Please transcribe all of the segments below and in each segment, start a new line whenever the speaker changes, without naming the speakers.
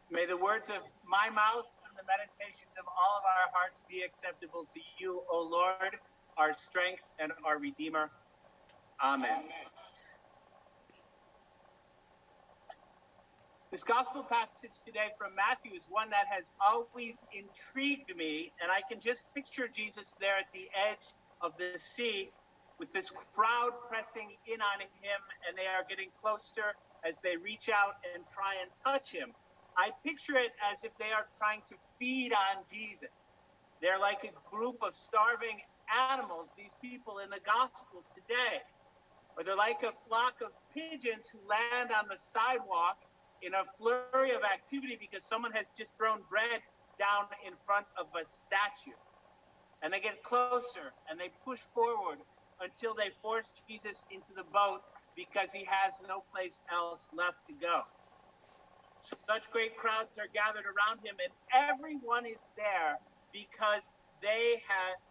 May the words of my mouth and the meditations of all of our hearts be acceptable to you, O Lord, our strength and our Redeemer. Amen. This gospel passage today from Matthew is one that has always intrigued me, and I can just picture Jesus there at the edge of the sea with this crowd pressing in on him, and they are getting closer as they reach out and try and touch him. I picture it as if they are trying to feed on Jesus. They're like a group of starving animals, these people in the gospel today. Or they're like a flock of pigeons who land on the sidewalk in a flurry of activity because someone has just thrown bread down in front of a statue. And they get closer and they push forward until they force Jesus into the boat because he has no place else left to go. Such great crowds are gathered around him, and everyone is there because they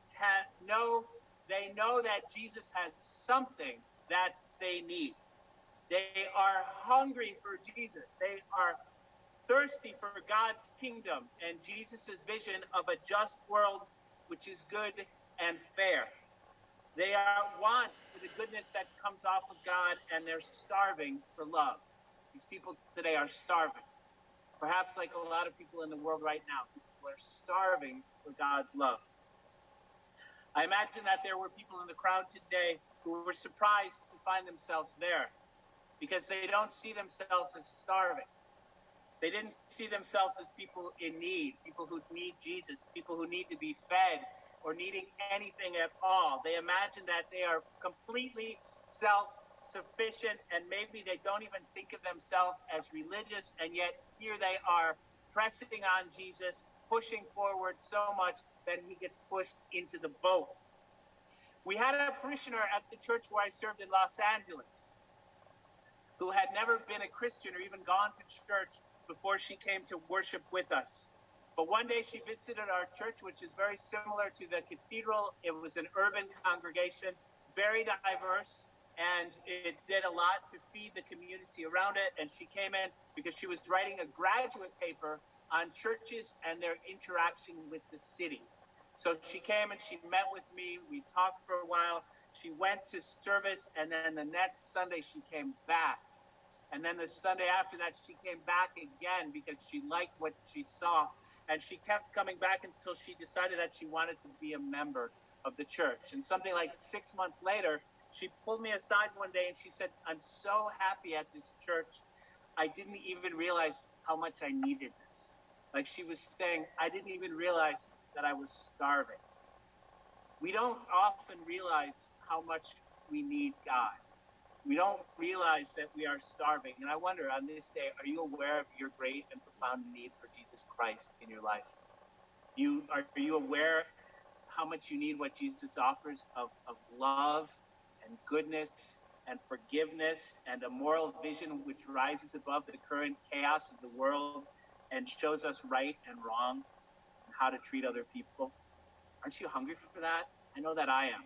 know that Jesus has something that they need. They are hungry for Jesus. They are thirsty for God's kingdom and Jesus' vision of a just world which is good and fair. They want for the goodness that comes off of God, and they're starving for love. These people today are starving. Perhaps like a lot of people in the world right now, people are starving for God's love. I imagine that there were people in the crowd today who were surprised to find themselves there because they don't see themselves as starving. They didn't see themselves as people in need, people who need Jesus, people who need to be fed or needing anything at all. They imagine that they are completely self-sufficient, and maybe they don't even think of themselves as religious, and yet here they are pressing on Jesus, pushing forward so much that he gets pushed into the boat. We had a parishioner at the church where I served in Los Angeles who had never been a Christian or even gone to church before she came to worship with us. But one day she visited our church, which is very similar to the cathedral. It was an urban congregation, very diverse, and it did a lot to feed the community around it. And she came in because she was writing a graduate paper on churches and their interaction with the city. So she came and she met with me. We talked for a while. She went to service, and then the next Sunday she came back. And then the Sunday after that, she came back again because she liked what she saw. And she kept coming back until she decided that she wanted to be a member of the church. And something like 6 months later, she pulled me aside one day and she said, "I'm so happy at this church. I didn't even realize how much I needed this." Like she was saying, I didn't even realize that I was starving. We don't often realize how much we need God. We don't realize that we are starving. And I wonder, on this day, are you aware of your great and profound need for Jesus Christ in your life? Are you aware how much you need what Jesus offers of love and goodness and forgiveness and a moral vision which rises above the current chaos of the world and shows us right and wrong and how to treat other people? Aren't you hungry for that? I know that I am.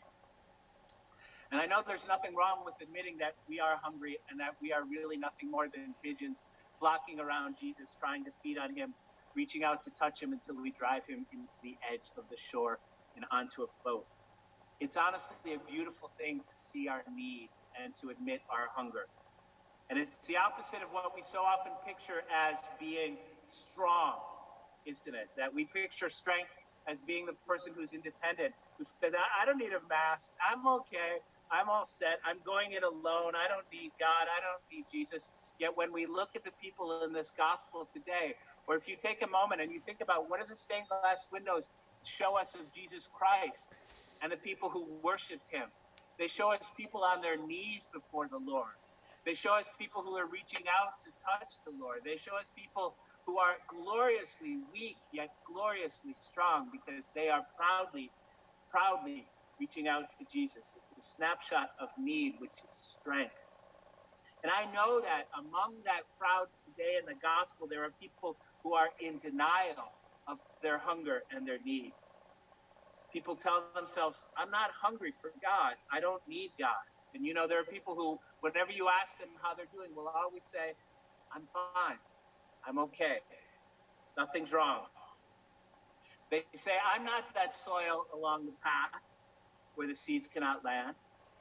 And I know there's nothing wrong with admitting that we are hungry and that we are really nothing more than pigeons flocking around Jesus, trying to feed on him, reaching out to touch him until we drive him into the edge of the shore and onto a boat. It's honestly a beautiful thing to see our need and to admit our hunger. And it's the opposite of what we so often picture as being strong, isn't it? That we picture strength as being the person who's independent, who says, I don't need a mask. I'm okay. I'm all set. I'm going it alone. I don't need God. I don't need Jesus. Yet when we look at the people in this gospel today, or if you take a moment and you think about what do the stained glass windows show us of Jesus Christ and the people who worshiped him, they show us people on their knees before the Lord. They show us people who are reaching out to touch the Lord. They show us people who are gloriously weak, yet gloriously strong, because they are proudly reaching out to Jesus. It's a snapshot of need, which is strength. And I know that among that crowd today in the gospel, there are people who are in denial of their hunger and their need. People tell themselves, I'm not hungry for God. I don't need God. And you know, there are people who, whenever you ask them how they're doing, will always say, I'm fine. I'm okay. Nothing's wrong. They say, I'm not that soil along the path where the seeds cannot land.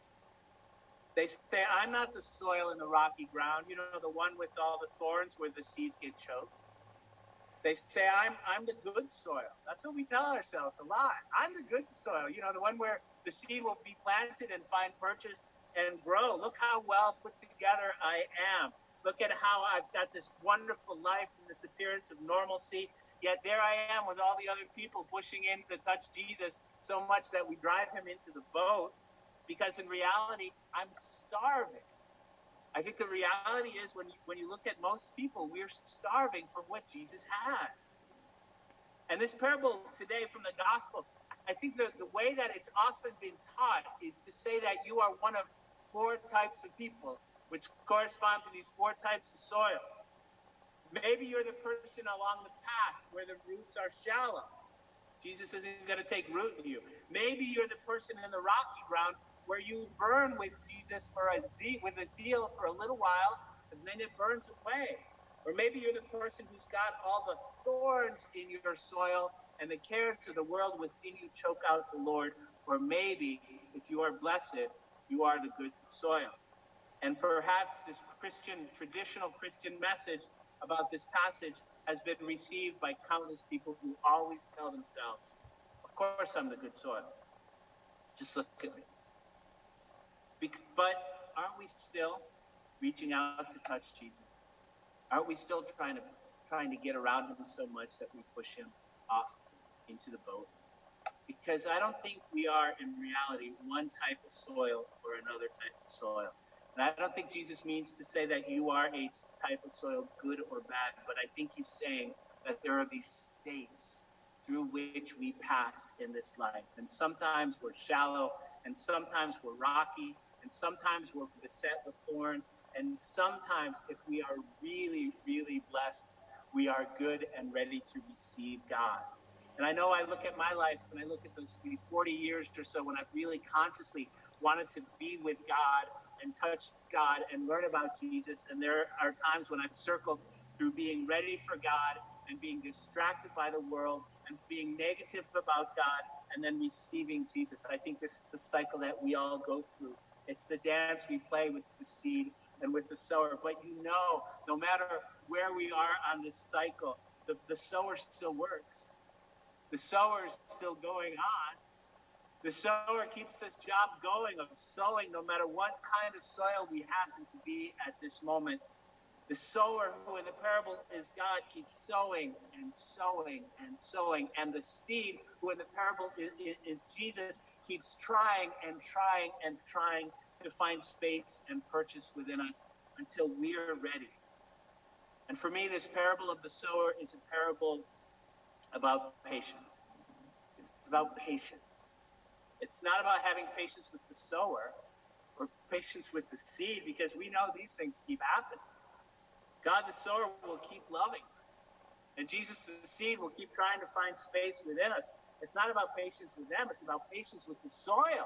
They say, I'm not the soil in the rocky ground, the one with all the thorns where the seeds get choked. They say, I'm the good soil. That's what we tell ourselves a lot. I'm the good soil, the one where the seed will be planted and find purchase and grow. Look how well put together I am. Look at how I've got this wonderful life and this appearance of normalcy. Yet there I am with all the other people pushing in to touch Jesus so much that we drive him into the boat, because in reality, I'm starving. I think the reality is when you look at most people, we're starving for what Jesus has. And this parable today from the gospel, I think the way that it's often been taught is to say that you are one of four types of people, which correspond to these four types of soil. Maybe you're the person along the path where the roots are shallow. Jesus isn't going to take root in you. Maybe you're the person in the rocky ground where you burn with Jesus with a zeal for a little while, and then it burns away. Or maybe you're the person who's got all the thorns in your soil and the cares of the world within you choke out the Lord. Or maybe, if you are blessed, you are the good soil. And perhaps this traditional Christian message about this passage has been received by countless people who always tell themselves, of course I'm the good soil. Just look at me. But aren't we still reaching out to touch Jesus? Aren't we still trying to get around him so much that we push him off into the boat? Because I don't think we are in reality one type of soil or another type of soil. And I don't think Jesus means to say that you are a type of soil, good or bad, but I think he's saying that there are these states through which we pass in this life. And sometimes we're shallow, and sometimes we're rocky, and sometimes we're beset with thorns, and sometimes, if we are really, really blessed, we are good and ready to receive God. And I know I look at my life and I look at these 40 years or so when I've really consciously wanted to be with God and touch God and learn about Jesus. And there are times when I've circled through being ready for God and being distracted by the world and being negative about God and then receiving Jesus. I think this is the cycle that we all go through. It's the dance we play with the seed and with the sower. But no matter where we are on this cycle, the sower still works. The sower is still going on. The sower keeps this job going of sowing no matter what kind of soil we happen to be at this moment. The sower, who in the parable is God, keeps sowing and sowing and sowing. And the seed, who in the parable is Jesus, keeps trying and trying and trying to find space and purchase within us until we are ready. And for me, this parable of the sower is a parable about patience. It's about patience. It's not about having patience with the sower or patience with the seed, because we know these things keep happening. God, the sower, will keep loving us. And Jesus, the seed, will keep trying to find space within us. It's not about patience with them. It's about patience with the soil.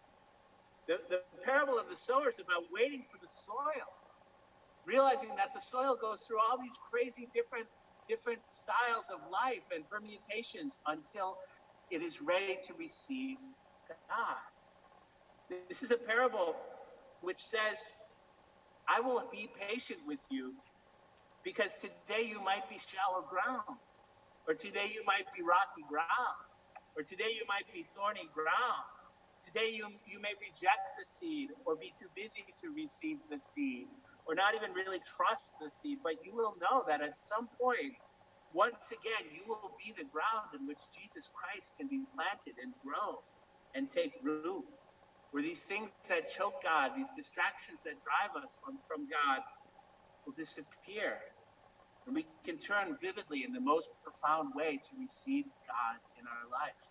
The parable of the sower is about waiting for the soil, realizing that the soil goes through all these crazy different styles of life and permutations until it is ready to receive God. This is a parable which says, I will be patient with you because today you might be shallow ground, or today you might be rocky ground, or today you might be thorny ground. Today you may reject the seed or be too busy to receive the seed or not even really trust the seed, but you will know that at some point, once again, you will be the ground in which Jesus Christ can be planted and grow and take root. Where these things that choke God, these distractions that drive us from God, will disappear. And we can turn vividly in the most profound way to receive God in our life.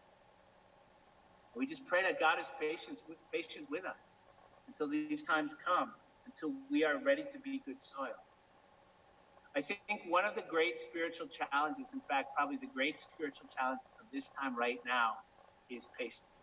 We just pray that God is patient with us until these times come, until we are ready to be good soil. I think one of the great spiritual challenges, in fact, probably the great spiritual challenge of this time right now, is patience.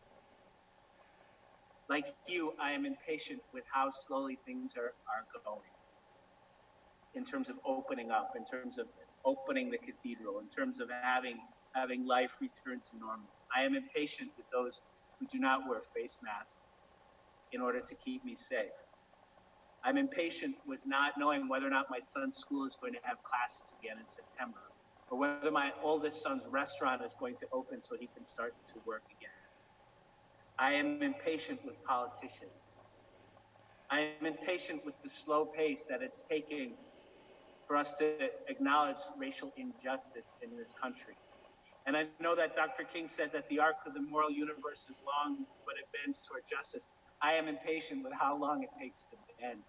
Like you, I am impatient with how slowly things are going. in terms of opening up, in terms of opening the cathedral, in terms of having life return to normal. I am impatient with those who do not wear face masks in order to keep me safe. I'm impatient with not knowing whether or not my son's school is going to have classes again in September, or whether my oldest son's restaurant is going to open so he can start to work again. I am impatient with politicians. I am impatient with the slow pace that it's taking for us to acknowledge racial injustice in this country. And I know that Dr. King said that the arc of the moral universe is long, but it bends toward justice. I am impatient with how long it takes to bend.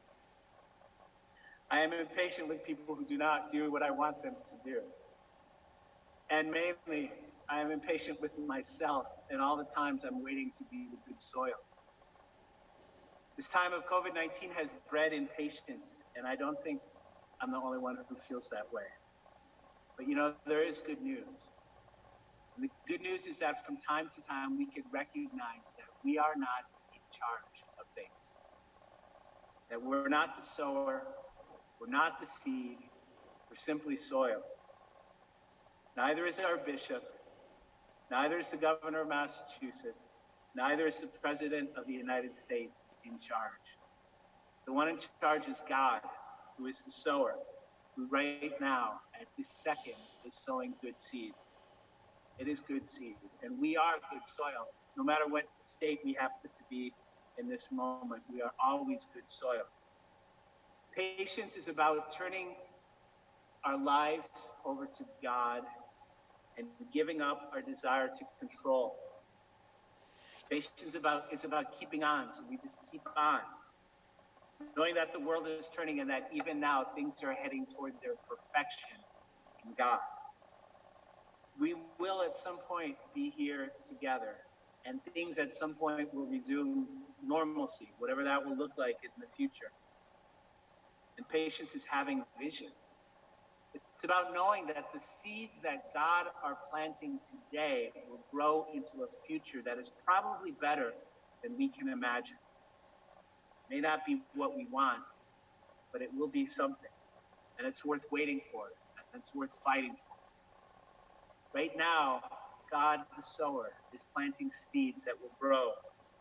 I am impatient with people who do not do what I want them to do. And mainly, I am impatient with myself and all the times I'm waiting to be the good soil. This time of COVID-19 has bred impatience, and I don't think I'm the only one who feels that way. But there is good news. And the good news is that from time to time, we can recognize that we are not in charge of things. That we're not the sower, we're not the seed, we're simply soil. Neither is our bishop, neither is the governor of Massachusetts, neither is the president of the United States in charge. The one in charge is God, who is the sower, who right now, at this second, is sowing good seed. It is good seed, and we are good soil. No matter what state we happen to be in this moment, we are always good soil. Patience is about turning our lives over to God and giving up our desire to control. Patience is about keeping on, so we just keep on. Knowing that the world is turning and that even now things are heading toward their perfection in God. We will at some point be here together, and things at some point will resume normalcy, whatever that will look like in the future. And patience is having vision. It's about knowing that the seeds that God are planting today will grow into a future that is probably better than we can imagine. It may not be what we want, but it will be something. And it's worth waiting for, and it's worth fighting for. Right now, God the sower is planting seeds that will grow.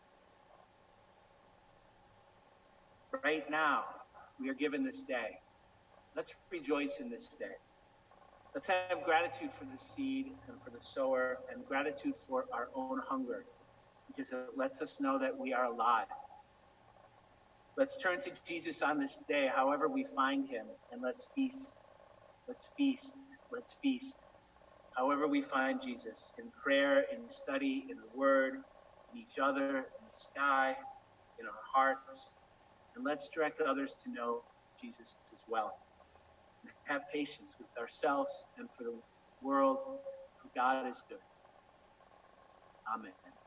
Right now, we are given this day. Let's rejoice in this day. Let's have gratitude for the seed and for the sower, and gratitude for our own hunger, because it lets us know that we are alive. Let's turn to Jesus on this day, however we find him, and let's feast. Let's feast. Let's feast. However we find Jesus, in prayer, in study, in the word, in each other, in the sky, in our hearts. And let's direct others to know Jesus as well. And have patience with ourselves and for the world, for God is good. Amen.